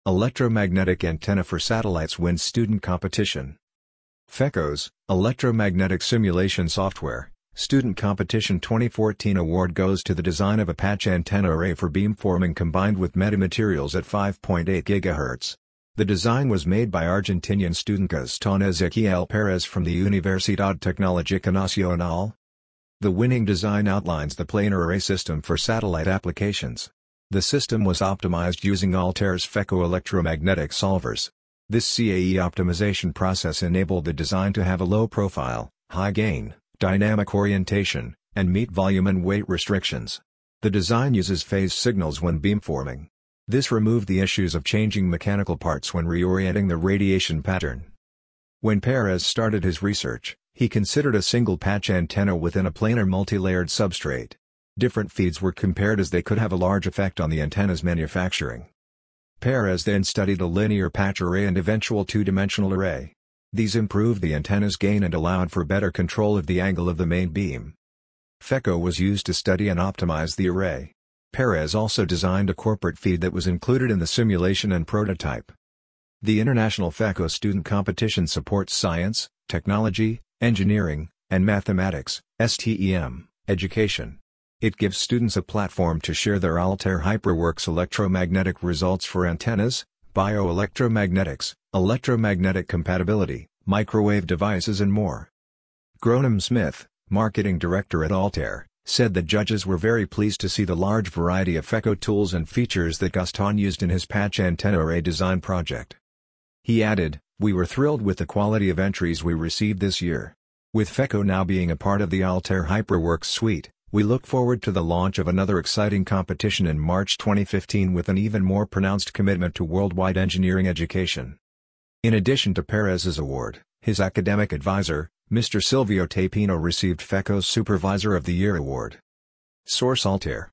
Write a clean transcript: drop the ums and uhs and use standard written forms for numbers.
Electromagnetic Antenna for Satellites wins student competition. FECO's Electromagnetic Simulation Software Student Competition 2014 award goes to the design of a patch antenna array for beamforming combined with metamaterials at 5.8 GHz. The design was made by Argentinian student Gastón Ezequiel Pérez from the Universidad Tecnológica Nacional. The winning design outlines the planar array system for satellite applications. The system was optimized using Altair's FECO electromagnetic solvers. This CAE optimization process enabled the design to have a low profile, high gain, dynamic orientation, and meet volume and weight restrictions. The design uses phase signals when beamforming. This removed the issues of changing mechanical parts when reorienting the radiation pattern. When Pérez started his research, he considered a single patch antenna within a planar multi-layered substrate. Different feeds were compared as they could have a large effect on the antenna's manufacturing. Pérez then studied a linear patch array and eventual two-dimensional array. These improved the antenna's gain and allowed for better control of the angle of the main beam. FECO was used to study and optimize the array. Pérez also designed a corporate feed that was included in the simulation and prototype. The International FECO Student Competition supports science, technology, engineering, and mathematics (STEM) education. It gives students a platform to share their Altair HyperWorks electromagnetic results for antennas, bioelectromagnetics, electromagnetic compatibility, microwave devices and more. Gronem Smith, marketing director at Altair, said the judges were very pleased to see the large variety of FECO tools and features that Gastón used in his patch antenna array design project. He added, "We were thrilled with the quality of entries we received this year. With FECO now being a part of the Altair HyperWorks suite, we look forward to the launch of another exciting competition in March 2015 with an even more pronounced commitment to worldwide engineering education." In addition to Pérez's award, his academic advisor, Mr. Silvio Tapino received FECO's Supervisor of the Year award. Source: Altair.